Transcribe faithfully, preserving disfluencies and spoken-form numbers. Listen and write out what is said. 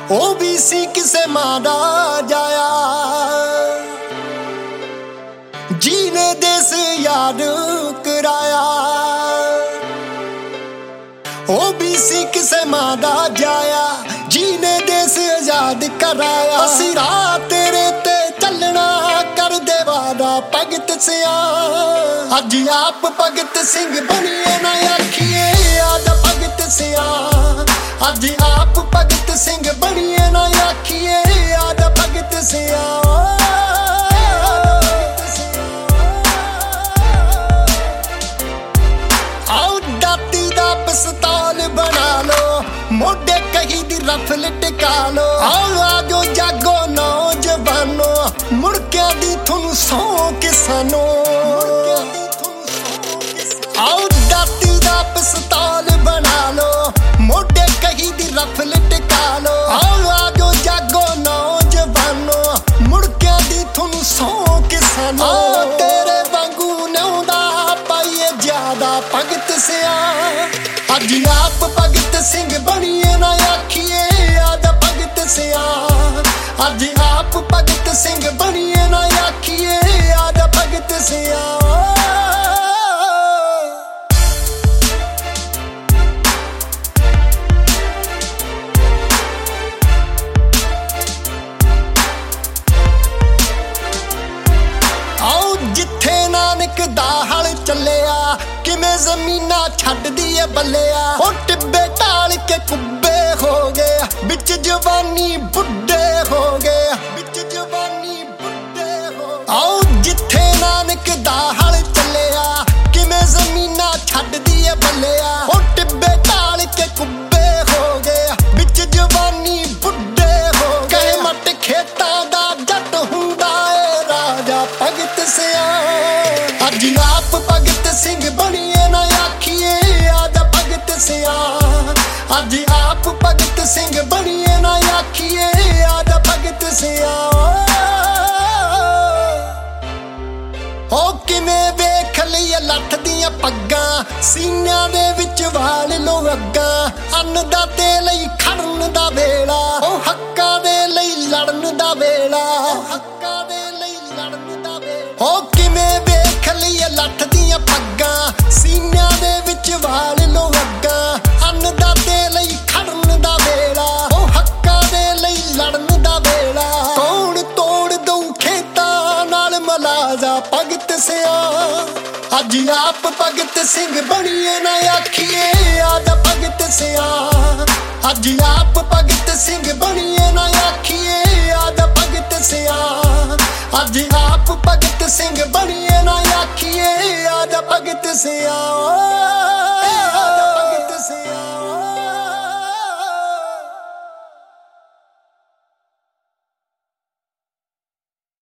ਉਹ ਵੀ ਸੀ ਕਿਸੇ ਮਾਂ ਦਾ ਜਾਇਆ, ਜੀਨੇ ਦੇਸ ਯਾਦ ਕਰਾਇਆ। ਉਹ ਵੀ ਸੀ ਕਿਸੇ ਮਾਂ ਦਾ ਜਾਇਆ, ਜੀਨੇ ਦੇਸ ਆਜ਼ਾਦ ਕਰਾਇਆ। ਅਸੀਂ ਰਾਹ ਤੇਰੇ ਤੇ ਚੱਲਣਾ ਕਰਦੇ ਵਾਦਾ ਭਗਤ ਸਿਆ, ਅੱਜ ਆਪ ਭਗਤ ਸਿੰਘ ਬਣੀਏ ਨਾ ਆਖੀਏ ਯਾਦ ਭਗਤ ਸਿਆ। ਅੱਜ ਆਪ ਭਗਤ ਸਿੰਘ ਬਣੀਏ ਨਾ ਆਖੀਏ ਯਾਦ ਭਗਤ ਸਿਆ। ਆਓ ਦਾਤੀ ਦਾ ਪਿਸਤੌਲ ਬਣਾ ਲੋ, ਮੋਢੇ ਕਹੀ ਦੀ ਰਫਲ ਟਿਕਾ ਲੋ। ਆਓ ਆਜੋ ਜਾਗੋ ਨੌਜਵਾਨੋ, ਮੁੜਕਿਆਂ ਦੀ ਤੁਹਾਨੂੰ ਸੌਂ ਕਿਸਾਨੋ। ਆਓ ਦਾਤੀ ਦਾ ਪਿਸਤੌਲ ਬਣਾ ਲੋ, ਮੋਢੇ ਕਹੀ ਦੀ ਰਫਲ ਟਿਕਾ ਲੋ। ਆਓ ਆਜੋ ਜਾਗੋ ਨੌਜਵਾਨੋ, ਮੁੜਕਿਆਂ ਦੀ ਤੁਹਾਨੂੰ ਸੌਂ ਕਿਸਾਨੋ। ਤੇਰੇ ਵਾਂਗੂ ਨਿਉਂਦਾ ਪਾਈਏ ਜ਼ਿਆਦਾ ਭਗਤ ਸਿਆ, ਅੱਜ ਆਪ ਭਗਤ ਸਿੰਘ ਬਣੀਏ ਨਾ ਆਖੀਏ ਯਾਦ ਭਗਤ ਸਿਆ। ਅੱਜ ਆਪ ਭਗਤ ਸਿੰਘ ਬਣੀਏ ਨਾ ਆਖੀਏ ਯਾਦ ਭਗਤ ਸਿਆ। ਆਓ ਜਿੱਥੇ ਨਾਨਕ ਦਾ ਹਲ ਚੱਲਿਆ, ਕਿਵੇਂ ਜ਼ਮੀਨਾਂ ਛੱਡਦੀ ਏ ਬੱਲਿਆ। ਉਹ ਟਿੱਬੇ ਢਾਲ ਕੇ ਕੁੱਬੇ ਹੋ ਗਏ, ਵਿੱਚ ਜਵਾਨੀ ਬੁੱਢੇ ਹੋ ਗਏ, ਵਿੱਚ ਜਵਾਨੀ ਬੁੱਢੇ ਹੋ ਗਏ। ਆਓ ਜਿੱਥੇ ਨਾਨਕ ਦਾ ਹਲ ਚੱਲਿਆ, ਕਿਵੇਂ ਜ਼ਮੀਨਾਂ ਛੱਡਦੀ ਏ ਬੱਲਿਆ। ਉਹ ਟਿੱਬੇ ਢਾਲ ਕੇ ਕੁੱਬੇ ਹੋ ਗਏ, ਵਿੱਚ ਜਵਾਨੀ ਬੁੱਢੇ ਹੋ ਗਏ। ਕਹੇ ਮੱਟ ਖੇਤਾਂ ਦਾ ਜੱਟ ਹੁੰਦਾ ਏ ਰਾਜਾ ਭਗਤ ਸਿਆ, ਅੱਜ ਆਪ ਭਗਤ ਸਿੰਘ ਬਣੀਏ ਨਾ ਆਖੀਏ ਯਾਦ ਭਗਤ ਸਿਆ। ਅੱਜ ਆਪ ਭਗਤ ਸਿੰਘ ਬਣੀਏ ਨਾ ਆਖੀਏ ਯਾਦ ਭਗਤ ਸਿਆ। ਉਹ ਕਿਵੇਂ ਵੇਖ ਲਈਏ ਲੱਠ ਦੀਆਂ ਪੱਗਾਂ, ਸੀਨਿਆਂ ਦੇ ਵਿੱਚ ਵਾਲ ਲੋ ਅੱਗਾਂ। ਅੰਨਦਾਤੇ ਲਈ ਖੜਨ ਦਾ ਵੇਲਾ, ਉਹ ਹੱਕਾਂ ਦੇ ਲਈ ਲੜਨ ਦਾ ਵੇਲਾ, ਹੱਕਾਂ ਦੇ ਲਈ ਲੜਨ ਦਾ ਵੇਲਾ। ਉਹ ਕਿਵੇਂ ਵੇਖ ਲਈਏ ਲੱਠ ਦੀਆਂ ਪੱਗਾਂ, ਸੀਨਿਆਂ ਦੇ ਵਿੱਚ ਵਾਲ ਲੋ ਅੱਗਾਂ। ਅੰਨਦਾਤੇ ਲਈ ਖੜਨ ਦਾ ਵੇਲਾ, ਉਹ ਹੱਕਾਂ ਦੇ ਲਈ ਲੜਨ ਦਾ ਵੇਲਾ। ਕੌਣ ਤੋੜ ਦਊ ਖੇਤਾਂ ਨਾਲ ਮਲਾਜਾ ਭਗਤ ਸਿਆ, ਅੱਜ ਆਪ ਭਗਤ ਸਿੰਘ ਬਣੀਏ ਨਾ ਆਖੀਏ ਯਾਦ ਭਗਤ ਸਿਆ। ਅੱਜ ਆਪ ਭਗਤ ਸਿੰਘ ਬਣੀਏ ਨਾ ਆਖੀਏ ਯਾਦ ਭਗਤ ਸਿਆ। ਅੱਜ ਆਪ ਭਗਤ ਸਿੰਘ ਬਣੀਏ ਨਾ ਆਖੀਏ ਯਾਦ ਭਗਤ ਸਿਆ।